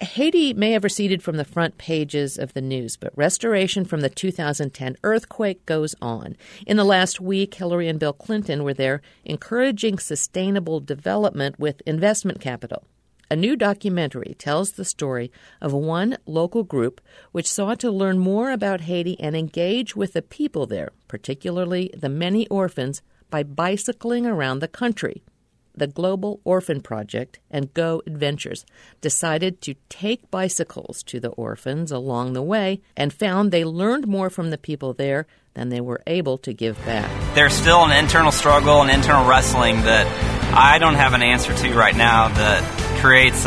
Haiti may have receded from the front pages of the news, but restoration from the 2010 earthquake goes on. In the last week, Hillary and Bill Clinton were there encouraging sustainable development with investment capital. A new documentary tells the story of one local group which sought to learn more about Haiti and engage with the people there, particularly the many orphans, by bicycling around the country. The Global Orphan Project and Go Adventures decided to take bicycles to the orphans along the way and found they learned more from the people there than they were able to give back. There's still an internal struggle and internal wrestling that I don't have an answer to right now that creates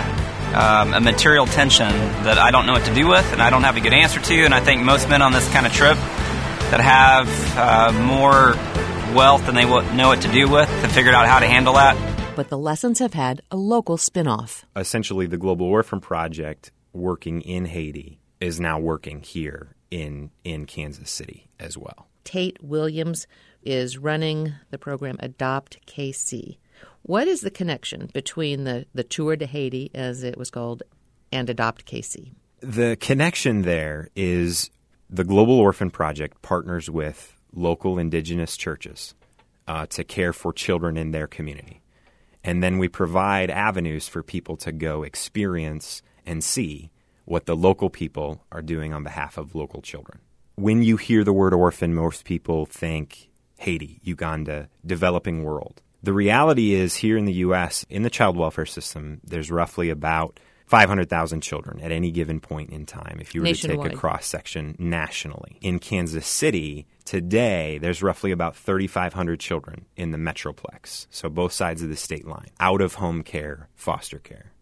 a material tension that I don't know what to do with and I don't have a good answer to. And I think most men on this kind of trip that have more wealth than they know what to do with have figured out how to handle that. But the lessons have had a local spin-off. Essentially, the Global Orphan Project working in Haiti is now working here in Kansas City as well. Tate Williams is running the program Adopt KC. What is the connection between the Tour de Haiti, as it was called, and Adopt KC? The connection there is the Global Orphan Project partners with local indigenous churches to care for children in their community. And then we provide avenues for people to go experience and see what the local people are doing on behalf of local children. When you hear the word orphan, most people think Haiti, Uganda, developing world. The reality is here in the U.S., in the child welfare system, there's roughly about 500,000 children at any given point in time, if you were nationwide, to take a cross-section nationally. In Kansas City, today, there's roughly about 3,500 children in the Metroplex, so both sides of the state line, out-of-home care, foster care.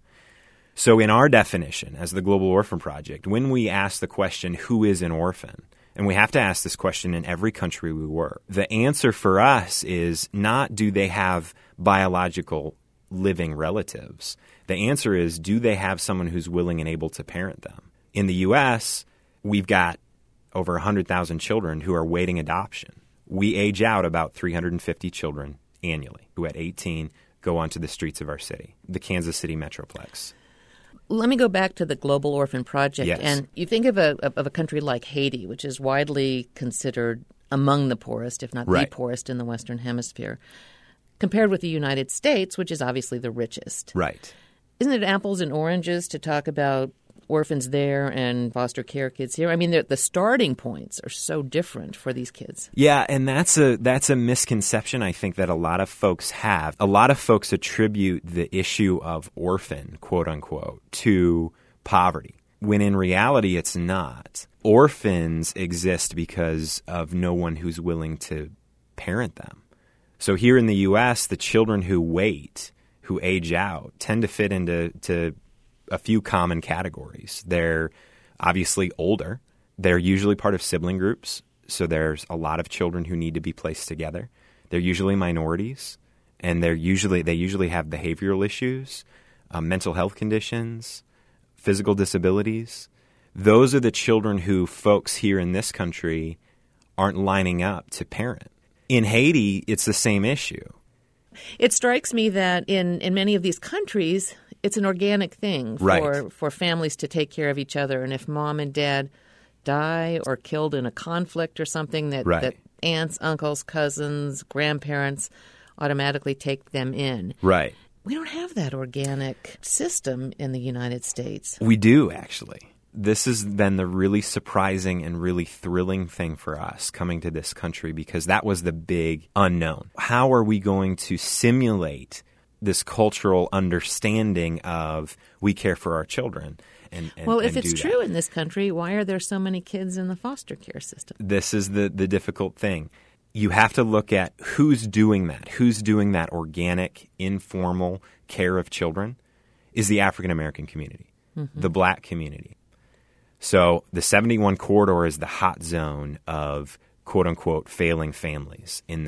So in our definition, as the Global Orphan Project, when we ask the question, who is an orphan? And we have to ask this question in every country we work. The answer for us is not do they have biological living relatives. The answer is, do they have someone who's willing and able to parent them? In the U.S., we've got over 100,000 children who are waiting adoption. We age out about 350 children annually who at 18 go onto the streets of our city, the Kansas City Metroplex. Let me go back to the Global Orphan Project. Yes. And you think of a country like Haiti, which is widely considered among the poorest, if not the poorest in the Western Hemisphere, compared with the United States, which is obviously the richest. Right. Isn't it apples and oranges to talk about orphans there and foster care kids here? I mean, the starting points are so different for these kids. Yeah, and that's a misconception I think that a lot of folks have. A lot of folks attribute the issue of orphan, quote unquote, to poverty, when in reality it's not. Orphans exist because of no one who's willing to parent them. So here in the U.S., the children who wait, who age out, tend to fit into a few common categories. They're obviously older. They're usually part of sibling groups, so there's a lot of children who need to be placed together. They're usually minorities, and they usually have behavioral issues, mental health conditions, physical disabilities. Those are the children who folks here in this country aren't lining up to parent. In Haiti, it's the same issue. It strikes me that in many of these countries, it's an organic thing for families to take care of each other. And if mom and dad die or killed in a conflict or something, that aunts, uncles, cousins, grandparents automatically take them in. Right. We don't have that organic system in the United States. We do, actually. This has been the really surprising and really thrilling thing for us coming to this country, because that was the big unknown. How are we going to simulate this cultural understanding of we care for our children? Well, if it's true in this country, why are there so many kids in the foster care system? This is the difficult thing. You have to look at who's doing that. Who's doing that organic, informal care of children is the African American community, the black community. So the 71 corridor is the hot zone of quote-unquote failing families in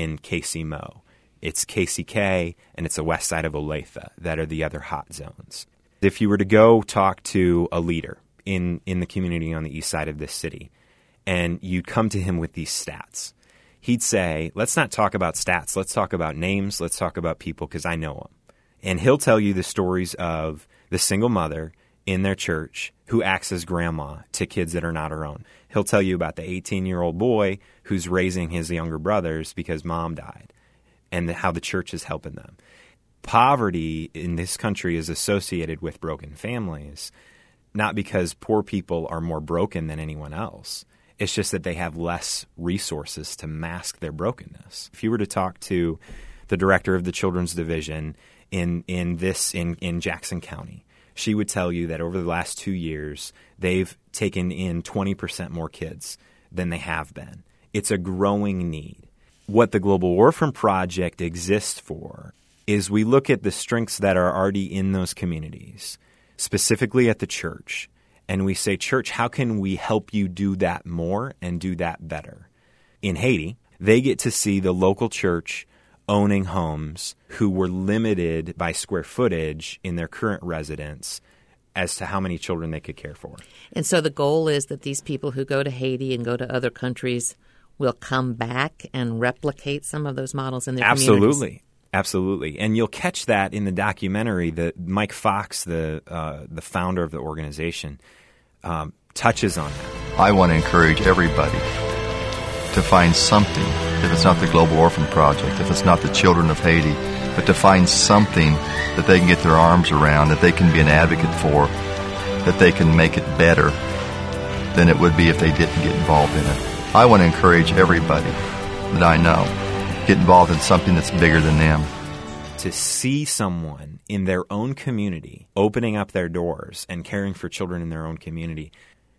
KCMO. It's KCK and it's the west side of Olathe that are the other hot zones. If you were to go talk to a leader in the community on the east side of this city and you come to him with these stats, he'd say, let's not talk about stats. Let's talk about names. Let's talk about people because I know them. And he'll tell you the stories of the single mother in their church who acts as grandma to kids that are not her own. He'll tell you about the 18-year-old boy who's raising his younger brothers because mom died, and how the church is helping them. Poverty in this country is associated with broken families, not because poor people are more broken than anyone else. It's just that they have less resources to mask their brokenness. If you were to talk to the director of the Children's Division in Jackson County, she would tell you that over the last 2 years, they've taken in 20% more kids than they have been. It's a growing need. What the Global Orphan Project exists for is we look at the strengths that are already in those communities, specifically at the church, and we say, church, how can we help you do that more and do that better? In Haiti, they get to see the local church owning homes who were limited by square footage in their current residence as to how many children they could care for. And so the goal is that these people who go to Haiti and go to other countries will come back and replicate some of those models in their communities. Absolutely. And you'll catch that in the documentary that Mike Fox, the founder of the organization, touches on that. I want to encourage everybody to find something, if it's not the Global Orphan Project, if it's not the Children of Haiti, but to find something that they can get their arms around, that they can be an advocate for, that they can make it better than it would be if they didn't get involved in it. I want to encourage everybody that I know get involved in something that's bigger than them. To see someone in their own community opening up their doors and caring for children in their own community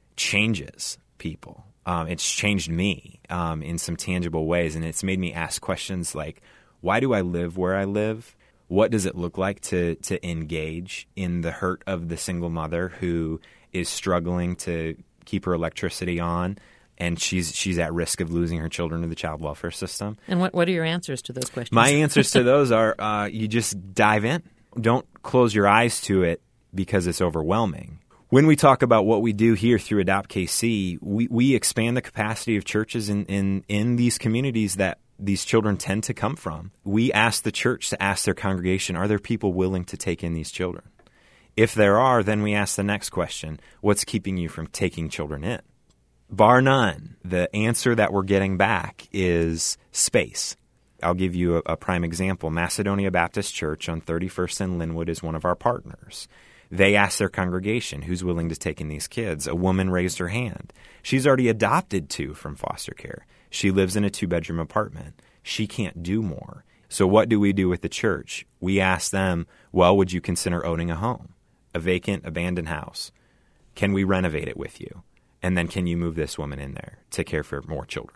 changes people. It's changed me in some tangible ways, and it's made me ask questions like, why do I live where I live? What does it look like to engage in the hurt of the single mother who is struggling to keep her electricity on, and she's at risk of losing her children to the child welfare system? And what are your answers to those questions? My answers to those are you just dive in. Don't close your eyes to it because it's overwhelming. When we talk about what we do here through Adopt KC, we expand the capacity of churches in these communities that these children tend to come from. We ask the church to ask their congregation, are there people willing to take in these children? If there are, then we ask the next question, what's keeping you from taking children in? Bar none, the answer that we're getting back is space. I'll give you a prime example. Macedonia Baptist Church on 31st and Linwood is one of our partners. They asked their congregation, who's willing to take in these kids? A woman raised her hand. She's already adopted 2 from foster care. She lives in a 2-bedroom apartment. She can't do more. So what do we do with the church? We ask them, well, would you consider owning a home, a vacant, abandoned house? Can we renovate it with you? And then can you move this woman in there to care for more children?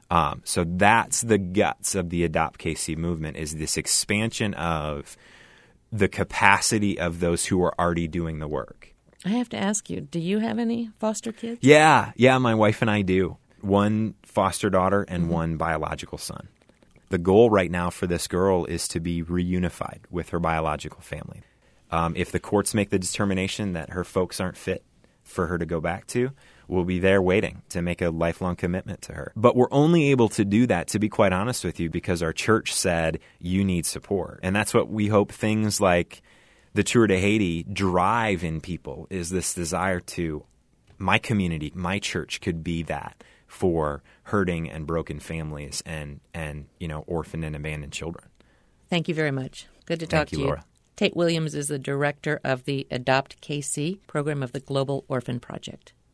So that's the guts of the Adopt KC movement, is this expansion of the capacity of those who are already doing the work. I have to ask you, do you have any foster kids? Yeah, my wife and I do. 1 foster daughter and 1 biological son. The goal right now for this girl is to be reunified with her biological family. If the courts make the determination that her folks aren't fit for her to go back to, we'll be there waiting to make a lifelong commitment to her. But we're only able to do that, to be quite honest with you, because our church said you need support. And that's what we hope things like the Tour de Haiti drive in people, is this desire to, my community, my church could be that for hurting and broken families and orphaned and abandoned children. Thank you very much. Good to talk to you. Laura. Tate Williams is the director of the Adopt KC program of the Global Orphan Project.